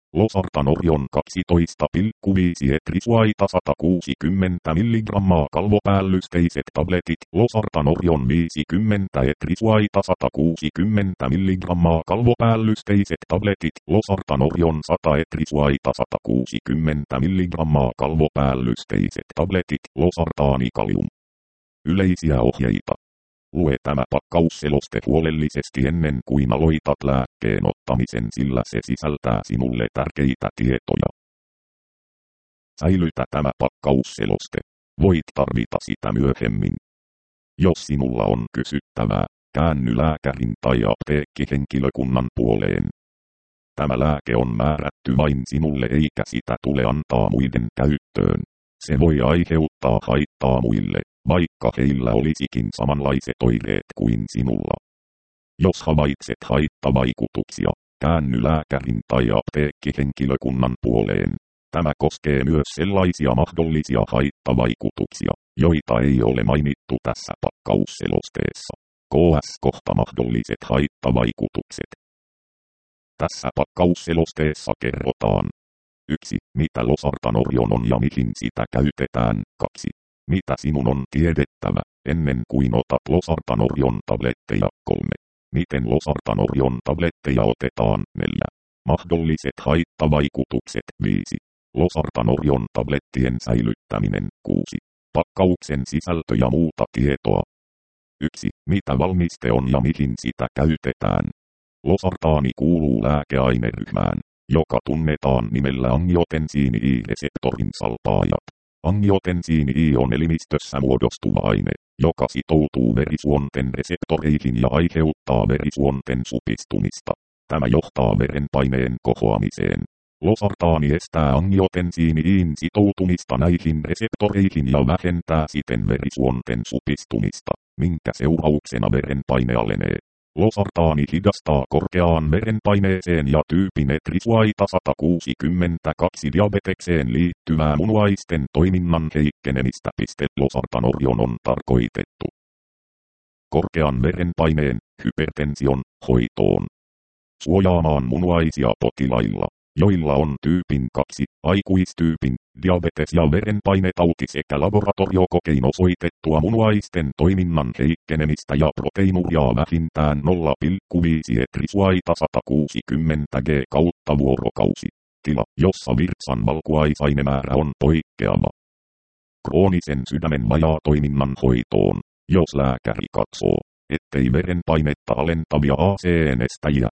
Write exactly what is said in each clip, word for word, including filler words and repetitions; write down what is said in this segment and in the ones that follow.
Losartan Orion kaksitoista pilkku viisi etrisuaita sata kuusikymmentä milligrammaa kalvopäällysteiset tabletit. Losartan Orion viisikymmentä etrisuaita sata kuusikymmentä milligrammaa kalvopäällysteiset tabletit. Losartan Orion sata etrisuaita sata kuusikymmentä milligrammaa kalvopäällysteiset tabletit. Losartaani kalium. Yleisiä ohjeita. Lue tämä pakkausseloste huolellisesti ennen kuin aloitat lääkkeen ottamisen, sillä se sisältää sinulle tärkeitä tietoja. Säilytä tämä pakkausseloste. Voit tarvita sitä myöhemmin. Jos sinulla on kysyttävää, käänny lääkärin tai apteekkihenkilökunnan puoleen. Tämä lääke on määrätty vain sinulle eikä sitä tule antaa muiden käyttöön. Se voi aiheuttaa haittaa muille, vaikka heillä olisikin samanlaiset oireet kuin sinulla. Jos havaitset haittavaikutuksia, käänny lääkärin tai apteekkihenkilökunnan puoleen. Tämä koskee myös sellaisia mahdollisia haittavaikutuksia, joita ei ole mainittu tässä pakkausselosteessa. K S kohta mahdolliset haittavaikutukset. Tässä pakkausselosteessa kerrotaan: yksi. Mitä Losartan Orion on ja mihin sitä käytetään. kaksi. Mitä sinun on tiedettävä ennen kuin otat Losartan Orion tabletteja. kolme. Miten Losartan Orion tabletteja otetaan. neljä. Mahdolliset haittavaikutukset. viisi. Losartan Orion tablettien säilyttäminen. kuusi. Pakkauksen sisältö ja muuta tietoa. yksi. Mitä valmiste on ja mihin sitä käytetään. Losartaani kuuluu lääkeaineryhmään, joka tunnetaan nimellä angiotensiini I-reseptorin salpaajat. Angiotensiini I on elimistössä muodostuva aine, joka sitoutuu verisuonten reseptoreihin ja aiheuttaa verisuonten supistumista. Tämä johtaa verenpaineen kohoamiseen. Losartaani estää angiotensiini I:n sitoutumista näihin reseptoreihin ja vähentää siten verisuonten supistumista, minkä seurauksena verenpaine alenee. Losartaani hidastaa korkeaan verenpaineeseen ja tyypin etrisuaita sata kuusikymmentäkaksi diabetekseen liittyvää munuaisten toiminnan heikkenemistä. Losartan Orion on tarkoitettu korkean verenpaineen, hypertension, hoitoon. Suojaamaan munuaisia potilailla, joilla on tyypin kaksi, aikuistyypin, diabetes ja verenpainetauti sekä laboratoriokokein osoitettua munuaisten toiminnan heikkenemistä ja proteiinuriaa vähintään nolla pilkku viisi etrisuaita sata kuusikymmentä g kautta vuorokausi. Tila, jossa virtsan valkuaisainemäärä on poikkeava. Kroonisen sydämen vajaatoiminnan hoitoon, jos lääkäri katsoo, ettei verenpainetta alentavia A C E-nestäjiä,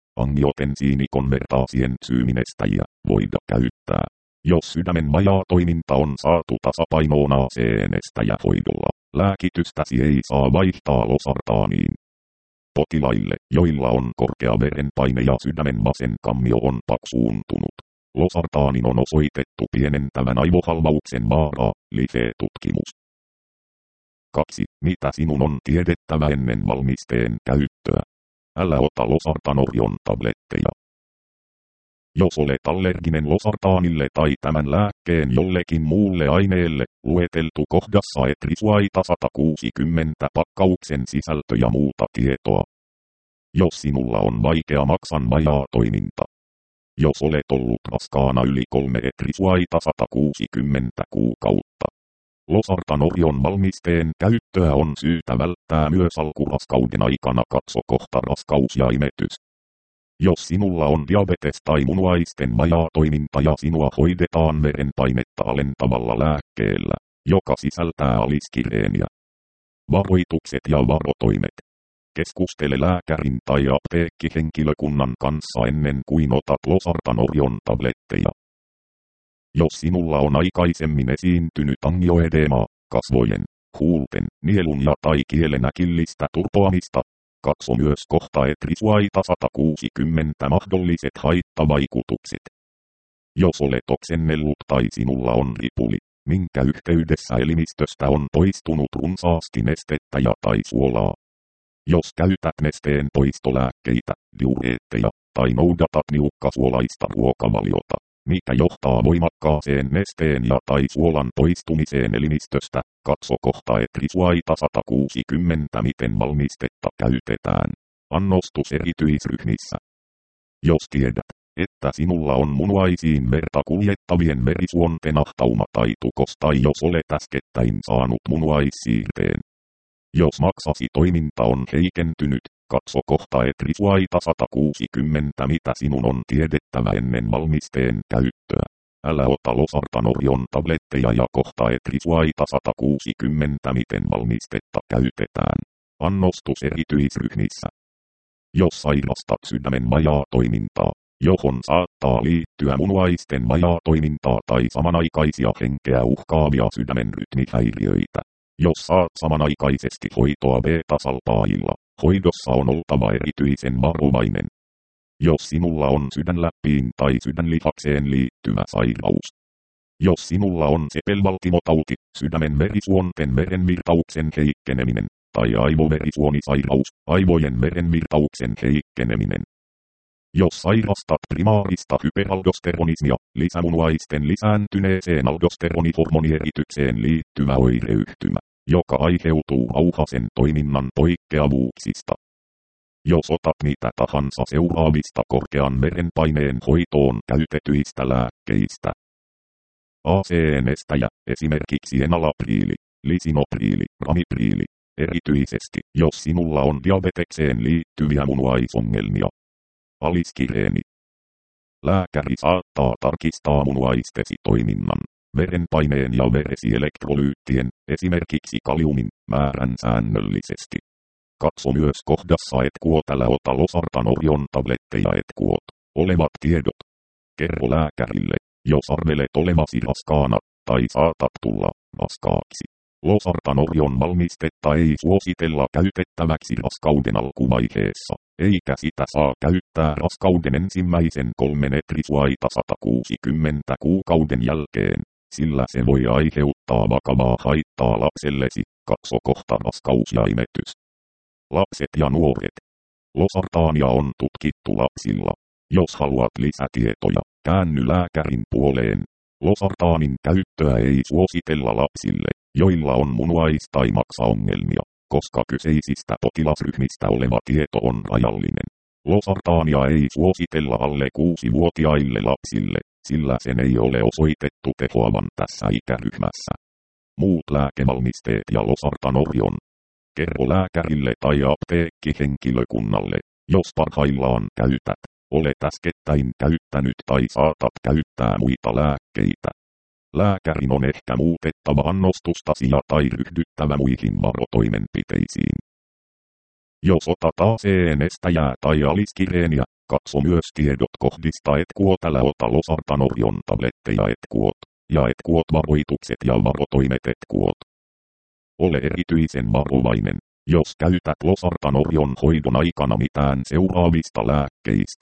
angiotensiinikonvertaasientsyyminestäjiä, voida käyttää. Jos sydämen vajaatoiminta on saatu tasapainoon A C E-nestäjähoidolla, lääkitystäsi ei saa vaihtaa losartaaniin. Potilaille, joilla on korkea verenpaine ja sydämen vasen kammio on paksuuntunut, losartaanin on osoitettu pienentävän aivohalvauksen vaaraa, Life-tutkimus. kaksi. Mitä sinun on tiedettävä ennen valmisteen käyttöä? Älä ota Losartan Orion tabletteja. Jos olet allerginen losartaanille tai tämän lääkkeen jollekin muulle aineelle, lueteltu kohdassa etrisuaita sata kuusikymmentä pakkauksen sisältö ja muuta tietoa. Jos sinulla on vaikea maksan vajaatoiminta. Jos olet ollut raskaana yli kolme etrisuaita sata kuusikymmentä kuukautta. Losartan Orion valmisteen käyttöä on syytä välttää myös alkuraskauden aikana. Katso kohta raskaus ja imetys. Jos sinulla on diabetes tai munuaisten vajaatoiminta ja sinua hoidetaan verenpainetta alentavalla lääkkeellä, joka sisältää aliskireeniä. Varoitukset ja varotoimet. Keskustele lääkärin tai apteekkihenkilökunnan kanssa ennen kuin otat Losartan Orion tabletteja. Jos sinulla on aikaisemmin esiintynyt angioedemaa, kasvojen, huulten, nielun ja tai kielen äkillistä turpoamista, katso myös kohta etrisuaita sata kuusikymmentä mahdolliset haittavaikutukset. Jos olet oksennellut tai sinulla on ripuli, minkä yhteydessä elimistöstä on poistunut runsaasti nestettä ja tai suolaa. Jos käytät nesteen poistolääkkeitä, diureetteja, tai noudatat niukkasuolaista ruokavaliota, mikä johtaa voimakkaaseen nesteen ja tai suolan poistumiseen elimistöstä, katso kohta etrisuaita sata kuusikymmentä miten valmistetta käytetään. Annostus erityisryhmissä. Jos tiedät, että sinulla on munuaisiin verta kuljettavien verisuonten ahtauma tai tukos tai jos olet äskettäin saanut munuaissiirteen. Jos maksasi toiminta on heikentynyt, katso kohta et risuaita sata kuusikymmentä mitä sinun on tiedettävä ennen valmisteen käyttöä. Älä ota losartanorion tabletteja ja kohta et risuaita sata kuusikymmentä miten valmistetta käytetään. Annostus erityisryhmissä. Jos sairastat sydämen vajaatoimintaa, johon saattaa liittyä munuaisten vajaatoimintaa tai samanaikaisia henkeä uhkaavia sydämen rytmihäiriöitä. Jos saat samanaikaisesti hoitoa beta-salpailla, hoidossa on oltava erityisen varovainen. Jos sinulla on sydänläppiin tai sydänlihakseen liittyvä sairaus. Jos sinulla on sepelvaltimotauti, sydämen verisuonten verenvirtauksen heikkeneminen, tai aivoverisuonisairaus, aivojen verenvirtauksen heikkeneminen. Jos sairastat primaarista hyperaldosteronismia, lisämunuaisten lisääntyneeseen aldosteronihormonieritykseen liittyvä oireyhtymä, joka aiheutuu auhasen toiminnan poikkeavuuksista. Jos otat mitä tahansa seuraavista korkean verenpaineen hoitoon käytetyistä lääkkeistä. A C N-estäjä, esimerkiksi enalapriili, lisinopriili, ramipriili, erityisesti jos sinulla on diabetekseen liittyviä munuaisongelmia. Aliskireeni. Lääkäri saattaa tarkistaa munuaistesi toiminnan, verenpaineen ja veresielektrolyyttien, esimerkiksi kaliumin, määrän säännöllisesti. Katso myös kohdassa et kuot älä ota losartanorion tabletteja et kuot olevat tiedot. Kerro lääkärille, jos arvelet olevasi raskaana, tai saatat tulla raskaaksi. Losartanorion valmistetta ei suositella käytettäväksi raskauden alkuvaiheessa, eikä sitä saa käyttää raskauden ensimmäisen kolmen et risuaita sata kuusikymmentä kuukauden jälkeen, sillä se voi aiheuttaa vakavaa haittaa lapsellesi, katso kohta raskaus ja imetys. Lapset ja nuoret. Losartaania on tutkittu lapsilla. Jos haluat lisätietoja, käänny lääkärin puoleen. Losartaanin käyttöä ei suositella lapsille, joilla on munuais- tai maksaongelmia, koska kyseisistä potilasryhmistä oleva tieto on rajallinen. Losartaania ei suositella alle kuusivuotiaille lapsille, sillä sen ei ole osoitettu tehoavan tässä ikäryhmässä. Muut lääkevalmisteet ja losartanorion. Kerro lääkärille tai apteekkihenkilökunnalle, jos parhaillaan käytät, olet äskettäin käyttänyt tai saatat käyttää muita lääkkeitä. Lääkärin on ehkä muutettava annostustasi ja tai ryhdyttävä muihin varotoimenpiteisiin. Jos otat A C N-estäjää tai aliskireeniä, katso myös tiedot kohdista et kuot älä ota losartanorion tabletteja et kuot, ja et kuot varoitukset ja varotoimet et kuot. Ole erityisen varovainen, jos käytät losartanorion hoidon aikana mitään seuraavista lääkkeistä.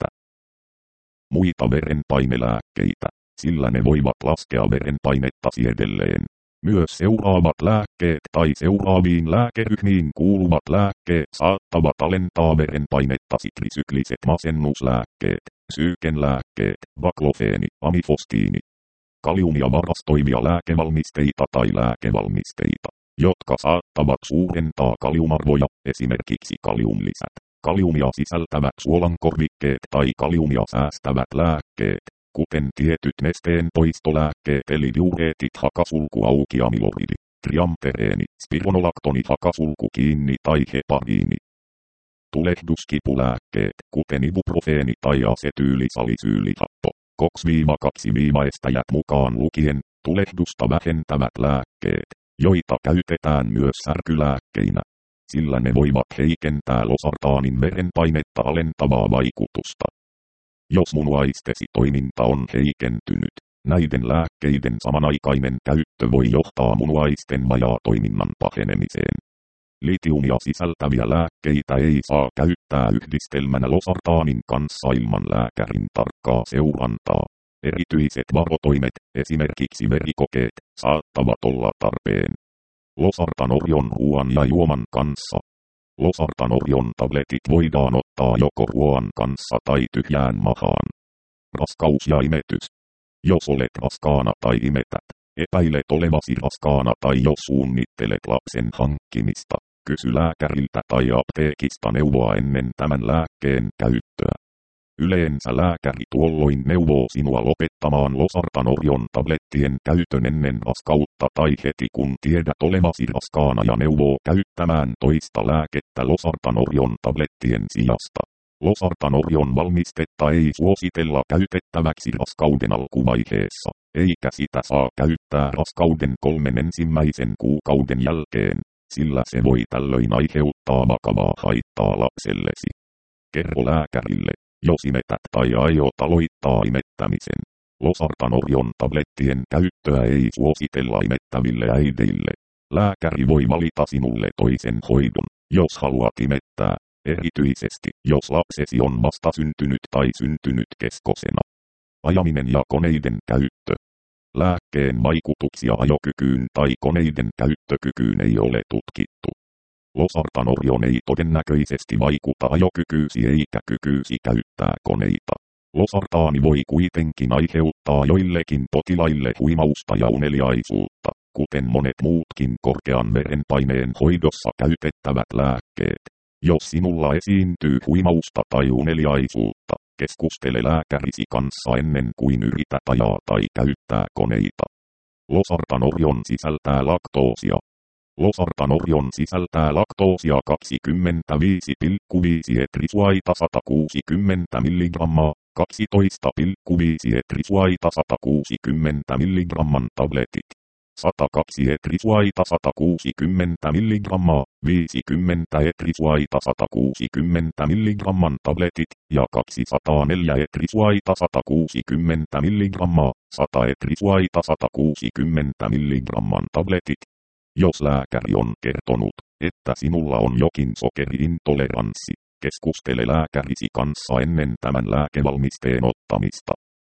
Muita verenpainelääkkeitä, sillä ne voivat laskea verenpainettasi edelleen. Myös seuraavat lääkkeet tai seuraaviin lääkeryhmiin kuuluvat lääkkeet saattavat alentaa verenpainettasi: trisykliset masennuslääkkeet, psyykenlääkkeet, baklofeeni, amifostiini. Kaliumia varastoivia lääkevalmisteita tai lääkevalmisteita, jotka saattavat suurentaa kaliumarvoja, esimerkiksi kaliumlisät, kaliumia sisältävät suolankorvikkeet tai kaliumia säästävät lääkkeet, kuten tietyt nesteen poistolääkkeet eli diureetit hakasulkuaukiamiloridi, triamtereeni, spironolaktoni hakasulkukiinni tai hepariini. Tulehduskipulääkkeet, kuten ibuprofeeni tai asetyylisalisyylihappo, kaksi kaksi estäjät mukaan lukien, tulehdusta vähentävät lääkkeet, joita käytetään myös särkylääkkeinä, sillä ne voivat heikentää losartaanin verenpainetta alentavaa vaikutusta. Jos munuaistesi toiminta on heikentynyt, näiden lääkkeiden samanaikainen käyttö voi johtaa munuaisten vajaatoiminnan pahenemiseen. Litiumia sisältäviä lääkkeitä ei saa käyttää yhdistelmänä losartaanin kanssa ilman lääkärin tarkkaa seurantaa. Erityiset varotoimet, esimerkiksi verikokeet, saattavat olla tarpeen. Losartanorion ruoan ja juoman kanssa. Losartanorion tabletit voidaan ottaa joko ruoan kanssa tai tyhjään mahaan. Raskaus ja imetys. Jos olet raskaana tai imetät, epäilet olevasi raskaana tai jos suunnittelet lapsen hankkimista, kysy lääkäriltä tai apteekista neuvoa ennen tämän lääkkeen käyttöä. Yleensä lääkäri tuolloin neuvoo sinua lopettamaan losartanorion tablettien käytön ennen raskautta tai heti kun tiedät olevasi raskaana ja neuvoo käyttämään toista lääkettä losartanorion tablettien sijasta. Losartanorion valmistetta ei suositella käytettäväksi raskauden alkuvaiheessa, eikä sitä saa käyttää raskauden kolmen ensimmäisen kuukauden jälkeen, sillä se voi tällöin aiheuttaa vakavaa haittaa lapsellesi. Kerro lääkärille, jos imetät tai aiot aloittaa imettämisen. Losartanorion tablettien käyttöä ei suositella imettäville äideille. Lääkäri voi valita sinulle toisen hoidon, jos haluat imettää, erityisesti jos lapsesi on vastasyntynyt tai syntynyt keskosena. Ajaminen ja koneiden käyttö. Lääkkeen vaikutuksia ajokykyyn tai koneiden käyttökykyyn ei ole tutkittu. Losartanorion ei todennäköisesti vaikuta ajokykyysi eikä kykyysi käyttää koneita. Losartaani voi kuitenkin aiheuttaa joillekin potilaille huimausta ja uneliaisuutta, kuten monet muutkin korkean verenpaineen hoidossa käytettävät lääkkeet. Jos sinulla esiintyy huimausta tai uneliaisuutta, keskustele lääkärisi kanssa ennen kuin yrität ajaa tai käyttää koneita. Losartanorion sisältää laktoosia. Losartanorion sisältää laktoosia kaksikymmentäviisi pilkku viisi etrisuaita sata kuusikymmentä milligrammaa, kaksitoista pilkku viisi etrisuaita sata kuusikymmentä milligramman tabletit. sata kaksi etrisuaita sata kuusikymmentä milligrammaa, viisikymmentä etrisuaita sata kuusikymmentä milligramman tabletit ja kaksisataaneljä etrisuaita sata kuusikymmentä milligrammaa, sata etrisuaita sata kuusikymmentä milligramman tabletit. Jos lääkäri on kertonut, että sinulla on jokin sokeriintoleranssi, keskustele lääkärisi kanssa ennen tämän lääkevalmisteen ottamista.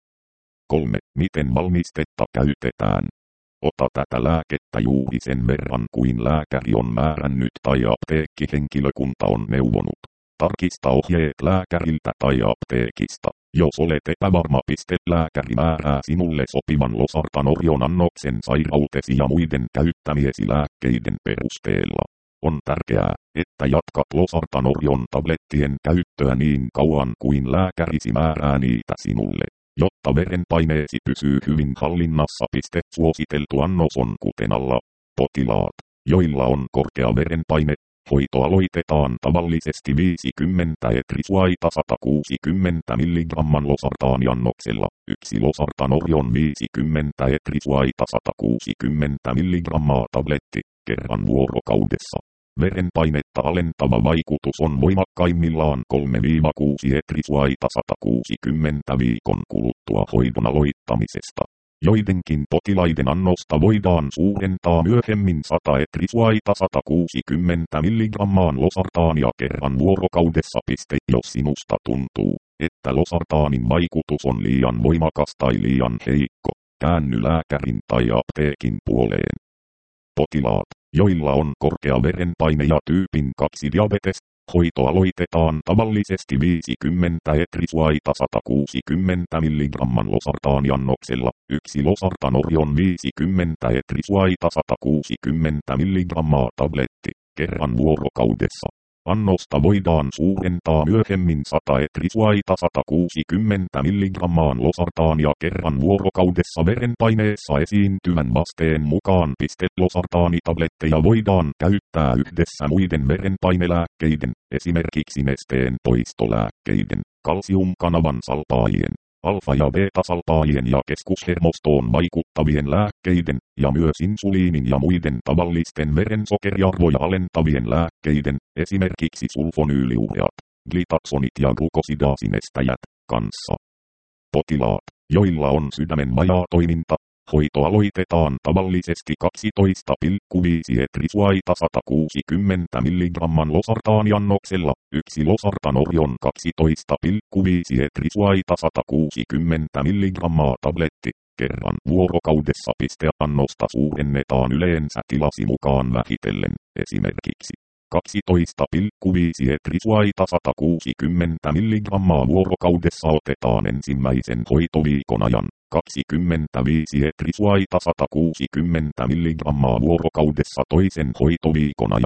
kolme. Miten valmistetta käytetään? Ota tätä lääkettä juuri sen verran kuin lääkäri on määrännyt tai apteekkihenkilökunta on neuvonut. Tarkista ohjeet lääkäriltä tai apteekista. Jos olet epävarma, piste lääkäri määrää sinulle sopivan losartanorion annoksen sairautesi ja muiden käyttämiesi lääkkeiden perusteella. On tärkeää, että jatkat losartanorion tablettien käyttöä niin kauan kuin lääkärisi määrää niitä sinulle. Jotta verenpaineesi pysyy hyvin hallinnassa. Suositeltu annos on kuten alla. Potilaat, joilla on korkea verenpaine, hoito aloitetaan tavallisesti viisikymmentä etrisuaita sata kuusikymmentä milligramman losartaaniannoksella. Yksi losartanorion viisikymmentä etrisuaita sata kuusikymmentä milligrammaa tabletti, kerran vuorokaudessa. Verenpainetta alentava vaikutus on voimakkaimmillaan kolme kuusi etrisuaita sata kuusikymmentä viikon kuluttua hoidon aloittamisesta. Joidenkin potilaiden annosta voidaan suurentaa myöhemmin sata etrisuaita sata kuusikymmentä milligrammaan losartaania kerran vuorokaudessa. Jos sinusta tuntuu, että losartaanin vaikutus on liian voimakas tai liian heikko, käänny lääkärin tai apteekin puoleen. Potilaat, joilla on korkea verenpaine ja tyypin kaksi diabetes, hoito aloitetaan tavallisesti viisikymmentä etrisuaita sata kuusikymmentä milligramman losartaaniannoksella. Yksi losartanorion viisikymmentä etrisuaita sata kuusikymmentä milligrammaa tabletti, kerran vuorokaudessa. Annosta voidaan suurentaa myöhemmin sata etrisuaita sata kuusikymmentä milligrammaan losartaania kerran vuorokaudessa verenpaineessa esiintyvän vasteen mukaan. Losartaanitabletteja voidaan käyttää yhdessä muiden verenpainelääkkeiden, esimerkiksi nesteen poistolääkkeiden, kalsiumkanavan salpaajien, alfa- ja beta-salpaajien ja keskushermostoon vaikuttavien lääkkeiden, ja myös insuliinin ja muiden tavallisten verensokeriarvoja alentavien lääkkeiden, esimerkiksi sulfonyyliureat, glitaksonit ja glukosidaasinestäjät, kanssa. Potilaat, joilla on sydämen vajaatoiminta, hoito aloitetaan tavallisesti kaksitoista pilkku viisi etrisuaita sata kuusikymmentä milligramman losartaaniannoksella. Yksi losartanorion kaksitoista pilkku viisi etrisuaita sata kuusikymmentä milligrammaa tabletti, kerran vuorokaudessa. Annosta suurennetaan yleensä tilasi mukaan vähitellen, esimerkiksi kaksitoista pilkku viisi etrisuaita sata kuusikymmentä milligrammaa vuorokaudessa otetaan ensimmäisen hoitoviikon ajan, kaksikymmentäviisi etrisuaita sata kuusikymmentä milligrammaa vuorokaudessa toisen hoitoviikon ajan,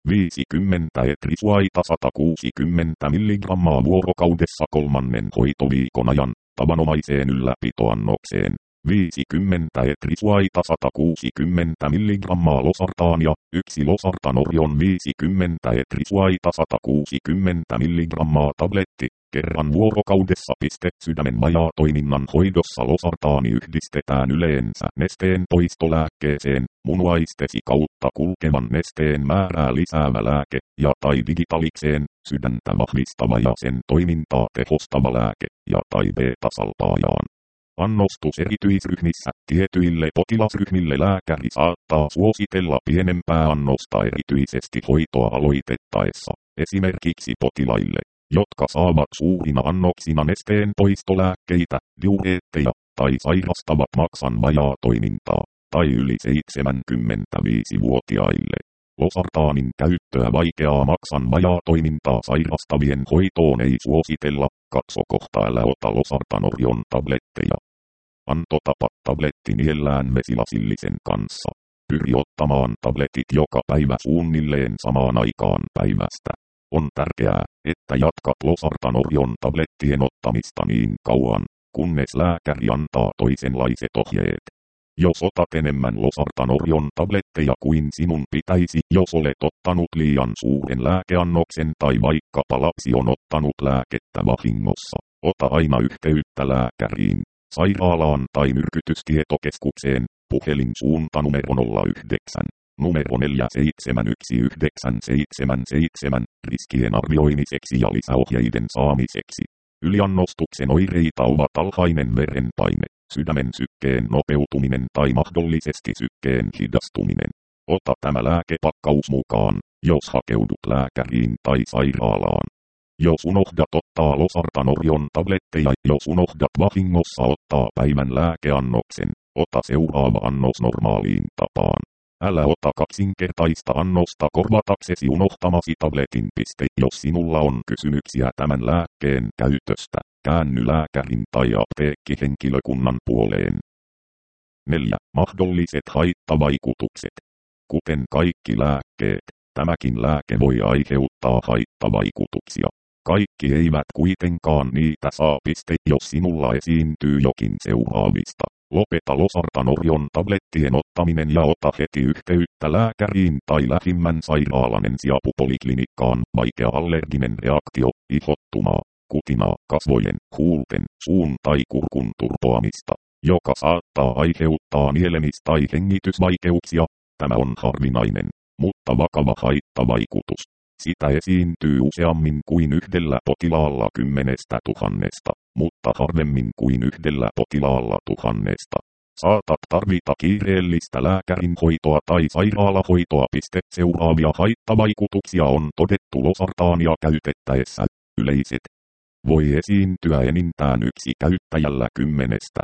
viisikymmentä etrisuaita sata kuusikymmentä milligrammaa vuorokaudessa kolmannen hoitoviikon ajan, tavanomaiseen ylläpitoannokseen. viisikymmentä etrisuaita sata kuusikymmentä milligrammaa losartaania, yksi losartanorion viisikymmentä etrisuaita sata kuusikymmentä milligrammaa tabletti, kerran vuorokaudessa. Piste sydämen vajaatoiminnan hoidossa losartaani yhdistetään yleensä nesteen poistolääkkeeseen, munuaistesi kautta kulkevan nesteen määrää lisäävä lääke, ja tai digitalikseen, sydäntä vahvistava ja sen toimintaa tehostava lääke, ja tai beta-salpaajaan. Annostus erityisryhmissä. Tietyille potilasryhmille lääkäri saattaa suositella pienempää annosta erityisesti hoitoa aloitettaessa, esimerkiksi potilaille, jotka saavat suurina annoksina nesteen poistolääkkeitä, diureetteja, tai sairastavat maksan vajaatoimintaa, tai yli seitsemänkymmentäviisivuotiaille. Losartaanin käyttöä vaikeaa maksan vajaatoimintaa sairastavien hoitoon ei suositella, katso kohta älä ota losartanorion tabletteja. Antotapa tabletti niellään vesilasillisen kanssa. Pyri ottamaan tabletit joka päivä suunnilleen samaan aikaan päivästä. On tärkeää, että jatkat losartanorion tablettien ottamista niin kauan, kunnes lääkäri antaa toisenlaiset ohjeet. Jos otat enemmän losartanorion tabletteja kuin sinun pitäisi, jos olet ottanut liian suuren lääkeannoksen tai vaikkapa lapsi on ottanut lääkettä vahingossa, ota aina yhteyttä lääkäriin, sairaalaan tai myrkytystietokeskukseen, puhelinsuunta numero nolla yhdeksän, numero neljä seitsemän yksi yhdeksän seitsemän seitsemän, riskien arvioimiseksi ja lisäohjeiden saamiseksi. Yliannostuksen oireita ovat alhainen verenpaine, sydämen sykkeen nopeutuminen tai mahdollisesti sykkeen hidastuminen. Ota tämä lääkepakkaus mukaan, jos hakeudut lääkäriin tai sairaalaan. Jos unohdat ottaa losartanorion tabletteja, jos unohdat vahingossa ottaa päivän lääkeannoksen, ota seuraava annos normaaliin tapaan. Älä ota kaksinkertaista annosta korvataksesi unohtamasi tabletin. Piste. Jos sinulla on kysymyksiä tämän lääkkeen käytöstä, käänny lääkärin tai apteekkihenkilökunnan puoleen. neljä. Mahdolliset haittavaikutukset. Kuten kaikki lääkkeet, tämäkin lääke voi aiheuttaa haittavaikutuksia. Kaikki eivät kuitenkaan niitä saa. Piste. Jos sinulla esiintyy jokin seuraavista, lopeta losartanorion tablettien ottaminen ja ota heti yhteyttä lääkäriin tai lähimmän sairaalan ensiapupoliklinikkaan. Vaikea allerginen reaktio, ihottumaa, kutinaa, kasvojen, huulten, suun tai kurkun turpoamista, joka saattaa aiheuttaa nielemis- tai hengitysvaikeuksia. Tämä on harvinainen, mutta vakava haittavaikutus. Sitä esiintyy useammin kuin yhdellä potilaalla kymmenestä tuhannesta, mutta harvemmin kuin yhdellä potilaalla tuhannesta. Saatat tarvita kiireellistä lääkärin hoitoa tai sairaalahoitoa. Piste. Seuraavia haittavaikutuksia on todettu losartaania käytettäessä. Yleiset. Voi esiintyä enintään yksi käyttäjällä kymmenestä.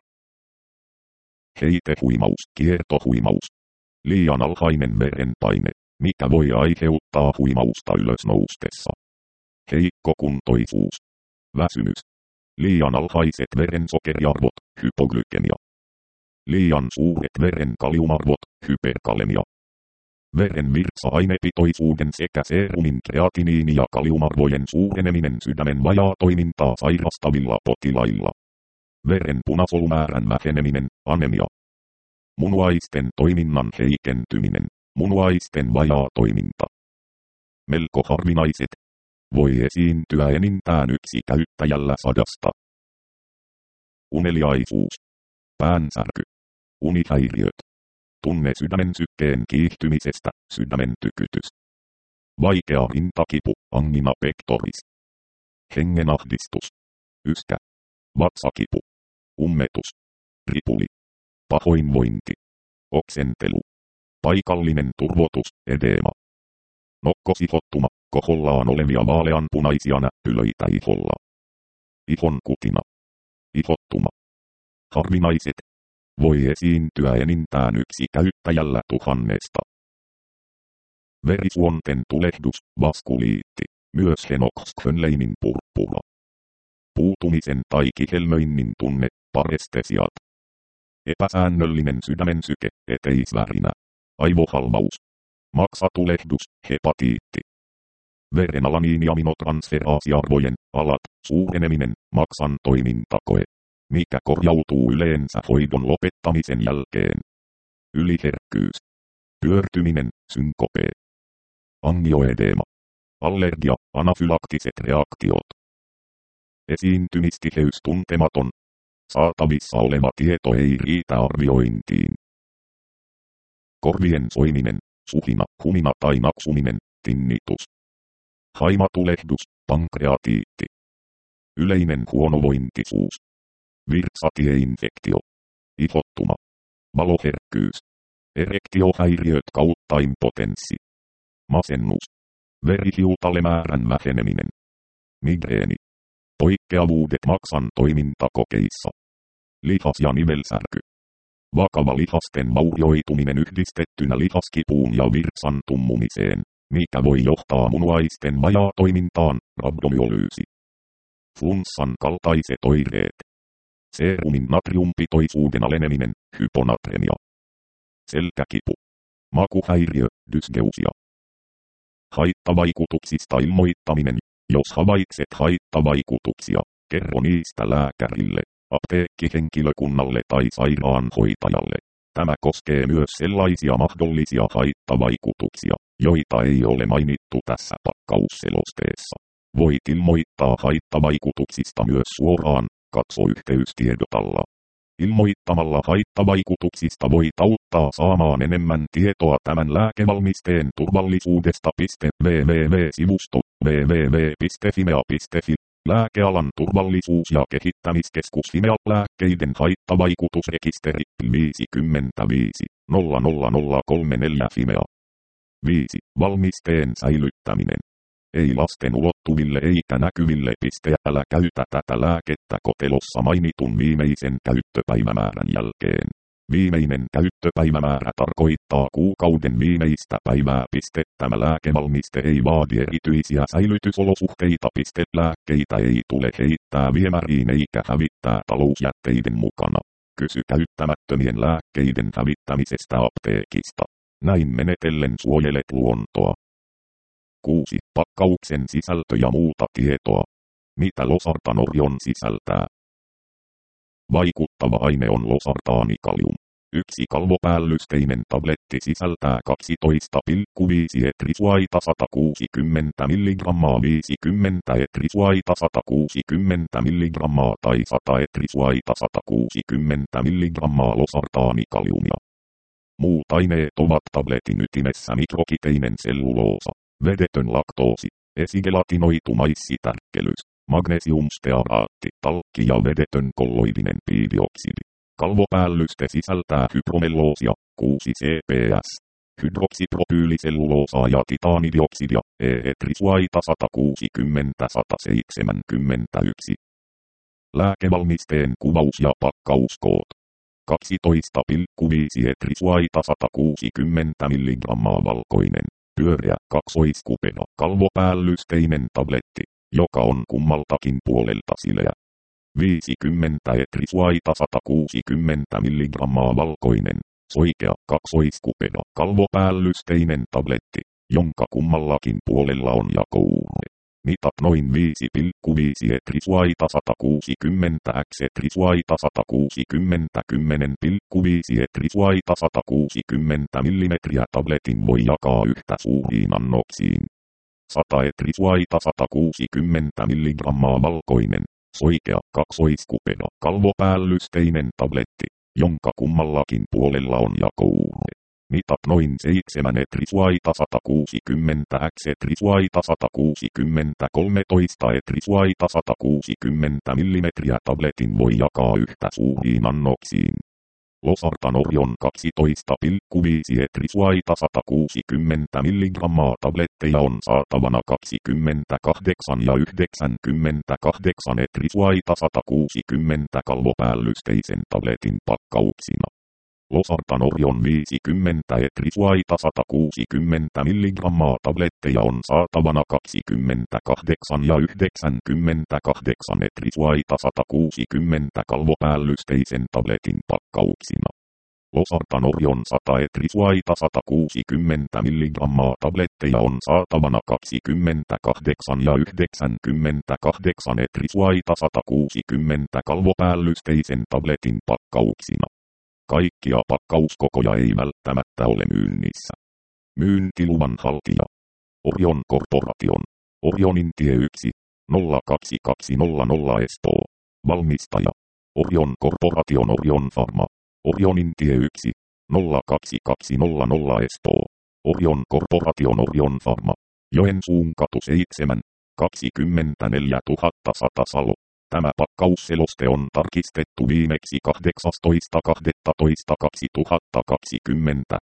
Heitehuimaus, kiertohuimaus. Liian alhainen verenpaine, mikä voi aiheuttaa huimausta ylösnoustessa. Heikkokuntoisuus. Väsymys. Liian alhaiset verensokeriarvot, hypoglykemia. Liian suuret veren kaliumarvot, hyperkalemia. Veren virtsa-ainepitoisuuden sekä seerumin kreatiniini- ja kaliumarvojen suureneminen sydämen vajaatoimintaa sairastavilla potilailla. Veren punasolumäärän väheneminen, anemia. Munuaisten toiminnan heikentyminen, munuaisten vajaatoiminta. Melko harvinaiset. Voi esiintyä enintään yksi käyttäjällä sadasta. Uneliaisuus. Päänsärky. Unihäiriöt. Tunne sydämen sykkeen kiihtymisestä, sydämen tykytys. Vaikea rintakipu, angina pectoris. Hengenahdistus. Yskä. Vatsakipu. Ummetus. Ripuli. Pahoinvointi. Oksentelu. Paikallinen turvotus, edeema. Nokkosihottuma, kohollaan olevia vaaleanpunaisia näppylöitä iholla. Ihon kutina. Ihottuma. Harvinaiset. Voi esiintyä enintään yksi käyttäjällä tuhannesta. Verisuonten tulehdus, vaskuliitti, myös Henoch-Schönleinin purppura. Puutumisen tai kihelmöinnin tunne, parestesiat. Epäsäännöllinen sydämen syke, eteisvärinä. Aivohalvaus. maksatulehdus, hepatiitti. Verenalaniiniaminotransferaasiarvojen alat, suureneminen, maksan toimintakoe, mikä korjautuu yleensä hoidon lopettamisen jälkeen. Yliherkkyys, pyörtyminen, synkope, angioedeema, allergia, anafylaktiset reaktiot. Esiintymistiheys tuntematon. Saatavissa oleva tieto ei riitä arviointiin. Korvien soiminen, suhina, humina tai naksuminen, tinnitus. Haimatulehdus, pankreatiitti. Yleinen huonovointisuus. Virtsatieinfektio. Ihottuma. Valoherkkyys. Erektiohäiriöt kautta impotenssi. Masennus. Verihiutalemäärän väheneminen. Migreeni. Poikkeavuudet maksan toimintakokeissa. Lihas- ja nivelsärky. Vakava lihasten vaurioituminen yhdistettynä lihaskipuun ja virtsan tummumiseen, mikä voi johtaa munuaisten vajaatoimintaan, rabdomyolyysi. Flunssan kaltaiset oireet. Seerumin natriumpitoisuuden aleneminen, hyponatremia. Selkäkipu. Makuhäiriö, dysgeusia. Haittavaikutuksista ilmoittaminen. Jos havaitset haittavaikutuksia, kerro niistä lääkärille, apteekkihenkilökunnalle tai sairaanhoitajalle. Tämä koskee myös sellaisia mahdollisia haittavaikutuksia, joita ei ole mainittu tässä pakkausselosteessa. Voit ilmoittaa haittavaikutuksista myös suoraan, katso yhteystiedotalla. Ilmoittamalla haittavaikutuksista voit auttaa saamaan enemmän tietoa tämän lääkevalmisteen turvallisuudesta. www-sivusto www piste fimea piste fi Lääkealan turvallisuus- ja kehittämiskeskus Fimea lääkkeiden haittavaikutusrekisteri viisikymmentäviisi nolla nolla nolla kolmekymmentäneljä Fimea. viisi. Valmisteen säilyttäminen. Ei lasten ulottuville eikä näkyville. Älä käytä tätä lääkettä kotelossa mainitun viimeisen käyttöpäivämäärän jälkeen. Viimeinen käyttöpäivämäärä tarkoittaa kuukauden viimeistä päivää. Tämä lääkevalmiste ei vaadi erityisiä säilytysolosuhteita. Lääkkeitä ei tule heittää viemäriin eikä hävittää talousjätteiden mukana. Kysy käyttämättömien lääkkeiden hävittämisestä apteekista. Näin menetellen suojelet luontoa. kuusi. Pakkauksen sisältö ja muuta tietoa. Mitä losartanorion sisältää? Vaikuttava aine on losartaanikalium. Yksi kalvopäällysteinen tabletti sisältää kaksitoista pilkku viisi etrisuaita sata kuusikymmentä milligrammaa, viisikymmentä etrisuaita sata kuusikymmentä milligrammaa tai sata etrisuaita sata kuusikymmentä milligrammaa losartaanikaliumia. Muut aineet ovat tabletin ytimessä mikrokiteinen selluloosa, vedetön laktoosi, esigelatinoitu maissitärkkelys, magnesiumstearaatti, talkki ja vedetön kolloidinen piidioksidi. Kalvopäällyste sisältää hypromelloosia, kuusi C P S, hydroksipropyyliselluloosaa ja titaanidioksidia, E-etrisuaita sata kuusikymmentä sata seitsemänkymmentäyksi. Lääkevalmisteen kuvaus ja pakkauskoot. kaksitoista pilkku viisi etrisuaita sata kuusikymmentä milligrammaa valkoinen, pyöreä, kaksoiskupea, kalvopäällysteinen tabletti, joka on kummaltakin puolelta sileä. viisikymmentä etrisuaita sata kuusikymmentä milligrammaa valkoinen, soikea, kaksoiskupea, kalvopäällysteinen tabletti, jonka kummallakin puolella on jakouurre. Mitat noin viisi pilkku viisi etrisuaita sata kuusikymmentä x etrisuaita sata kuusikymmentä kymmenen pilkku viisi etrisuaita sata kuusikymmentä millimetriä tabletin voi jakaa yhtä suuriin annoksiin. sata etrisuaita sata kuusikymmentä milligrammaa valkoinen, soikea, kaksoiskupea, kalvopäällysteinen tabletti, jonka kummallakin puolella on jakouurre. Mitat noin seitsemän etrisuaita sata kuusikymmentä x etrisuaita sata kuusikymmentä kolmetoista etrisuaita sata kuusikymmentä millimetriä tabletin voi jakaa yhtä suuriin annoksiin. Losartanorion kaksitoista pilkku viisi etrisuaita sata kuusikymmentä milligrammaa tabletteja on saatavana kaksikymmentäkahdeksan ja yhdeksänkymmentäkahdeksan etrisuaita sata kuusikymmentä kalvopäällysteisen tabletin pakkauksina. Losartanorion viisikymmentä etrisuaita sata kuusikymmentä milligrammaa tabletteja on saatavana kaksikymmentäkahdeksan ja yhdeksänkymmentäkahdeksan etrisuaita sata kuusikymmentä kalvopäällysteisen tabletin pakkauksina. Losartan Orion sata etrisuaita sata kuusikymmentä milligrammaa tabletteja on saatavana kaksikymmentäkahdeksan ja yhdeksänkymmentäkahdeksan etrisuaita sata kuusikymmentä kalvopäällystteisen tabletin pakkauksina. Kaikkia pakkauskokoja ei välttämättä ole myynnissä. Myyntiluvan haltija. Orion Corporation. Orionintie yksi, nolla kaksi kaksi nolla nolla Espoo. Valmistaja. Orion Corporation Orion Pharma. Orionintie yksi, nolla kaksi kaksi nolla nolla Espoo. Orion Corporation Orion Pharma. Joensuun katu seitsemän, kaksikymmentäneljätuhatta sata Salo. Tämä pakkausseloste on tarkistettu viimeksi kahdeksastoista kahdestoista kaksituhattakaksikymmentä.